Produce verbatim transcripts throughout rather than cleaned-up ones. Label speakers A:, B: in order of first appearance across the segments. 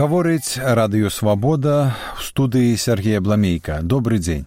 A: Гаворыць радыё «Свабода», в студыі Сергей Абламейка. Добрый дзень.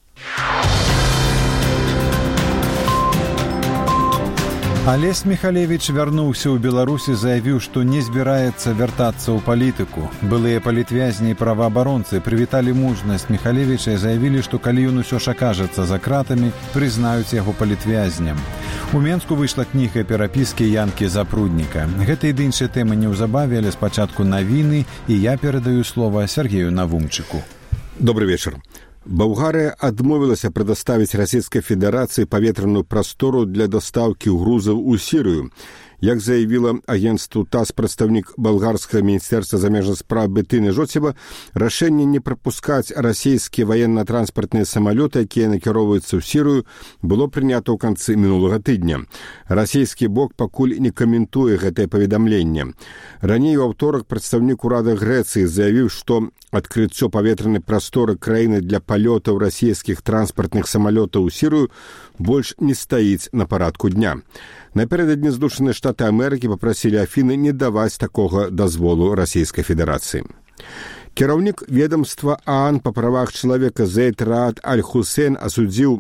A: Алесь Михалевич вярнуўся ў Беларусі, заявіў, што не збіраецца вяртацца ў палітыку. Былыя палітвязні і праваабаронцы прывіталі мужнасць Михалевича і заявілі, што калі ён усё ж акажацца за кратамі, прызнаюць яго палітвязням. У Менску выйшла кніга перапіскі Янкі Запрудніка. Гэта і іншыя тэмы неўзабаве, але спачатку навіны, і я перадаю слова Сергею Навумчыку.
B: Добрый вечер. Болгария адмовілася предоставить Российской Федерации паветраную простору для доставки грузов у Сирию. Як заявила агентству ТАСС прадстаўнік болгарского министерства замежных справ Бетына Жоцева, рашэнне не пропускать российские военно-транспортные самолеты, якія накіроўваюцца ў Сирию, было прынята ў канцы мінулага тыдня. Расійскі бок пакуль не каментуе гэтае паведамленне. Раней у аўторак прадстаўнік урада Грэцыі заявіў, што адкрыццё паветранай прасторы краіны для палётаў расійскіх транспартных самалётаў у Сірыю больш не стаіць на парадку дня. Напярэдадні Злучаныя Штаты Амерыкі папрасілі Афіны не даваць такога дазволу Расійскай Федэрацыі. Кіраўнік ведомства ААН па правах чалавека Зейд Раад Аль-Хусейн асудзіў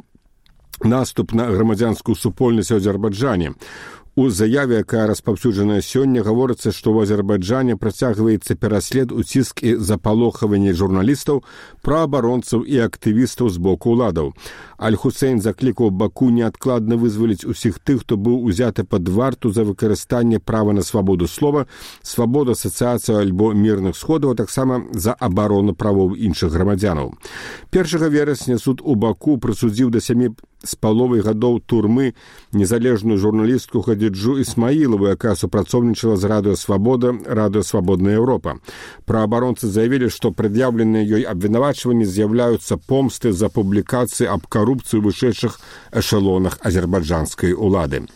B: наступ на грамадзянскую супольнасць у Азербайджане. У заяве, якая распаўсюджаная сёння, гаворыцца, што ў Азербайджане працягваецца пераслед, уціск і запалохаванне журналістаў, праабаронцаў і актывістаў з боку ўладаў. Аль-Хусейн заклікаў Баку неадкладна вызваліць усіх тых, хто быў узяты пад варту за выкарыстанне права на свабоду слова, свабоду асацыяцыі альбо мірных сходаў, а таксама за абарону правоў іншых грамадзянаў. першага верасня суд у Баку прысудзіў да сямі з паловай гадоў турмы незалежную журналістку Хадзіджу Ісмаілаву, якая супрацоўнічала з Радыё Свабода, Радыё Свабодная Еўропа. Праабаронцы заявілі, што прад'яўленыя ёй абвінавачванні з'яўляюцца помсты за публікацыі аб карупцыі ў вышэйшых эшалонах азербайджанскай улады.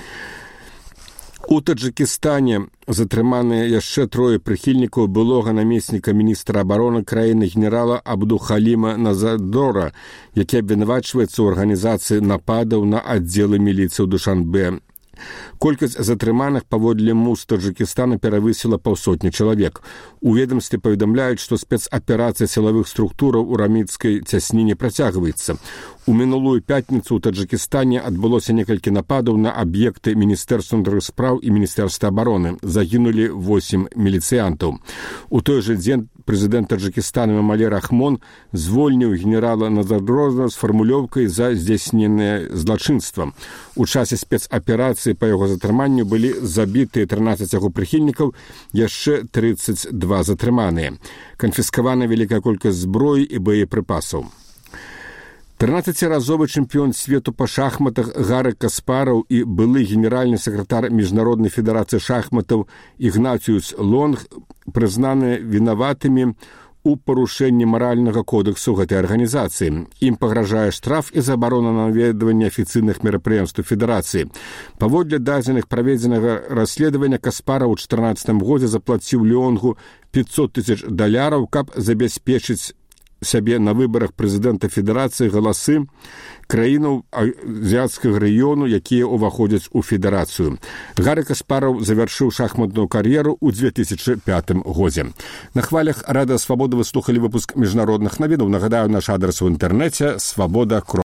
B: У Таджикистане затрыманыя яшчэ трое прыхільнікаў былога намесніка міністра абароны краіны генерала Абдухаліма Назадора, які абвінавачваецца ў арганізацыі нападаў на аддзелы міліцыі ў Душанбе. Колькасць затрыманых паводле МУС Таджикистана перавысіла паўсотні чалавек. У ведомстве паведамляюць, што спецаперацыя сілавых структураў у раміцкай цясніне працягваецца. У мінулую пятніцу ў Таджикистане адбылося некалькі нападаў на аб'екты Міністэрства ўнутраных спраў і Міністэрства абароны. Загінулі восем міліцыянтаў. У той жа дзень прэзідэнт Таджикистана Эмомали Рахмон звольніў генерала Назадора з фармулёўкай за здзяйсненае злачынства. У часе спецаперацыі па яго затрыманню былі забітыя трынаццаць яго прыхільнікаў, яшчэ трыццаць два затрыманыя. Канфіскавана вялікая колькасць зброі і боепрыпасаў. трынаццаціразовы чэмпіён свету па шахматах Гары Каспараў і былы генеральны сакратар Міжнароднай федэрацыі шахматаў Ігнатіус Лонг прызнаны вінаватымі у парушэнні маральнага кодэксу гэтай арганізацыі. Ім пагражае штраф і забарона на наведванне афіцыйных мерапрыемстваў федэрацыі. Паводле дадзеных праведзенага расследавання Каспараў у чатырнаццатым годзе заплаціў Лёнгу пятьсот тысяч даляраў, каб забяспечыць сябе на выбарах прэзідэнта федэрацыі галасы краінаў азіяцкага рэгіёну, якія ўваходзяць у федэрацыю. Гары Каспараў завяршыў шахматную кар'еру ў две тысячы пятым годзе. На хвалях Радыё Свабода вы слухалі выпуск міжнародных навінаў. Нагадаю, наш адрас у інтэрнэце свабода.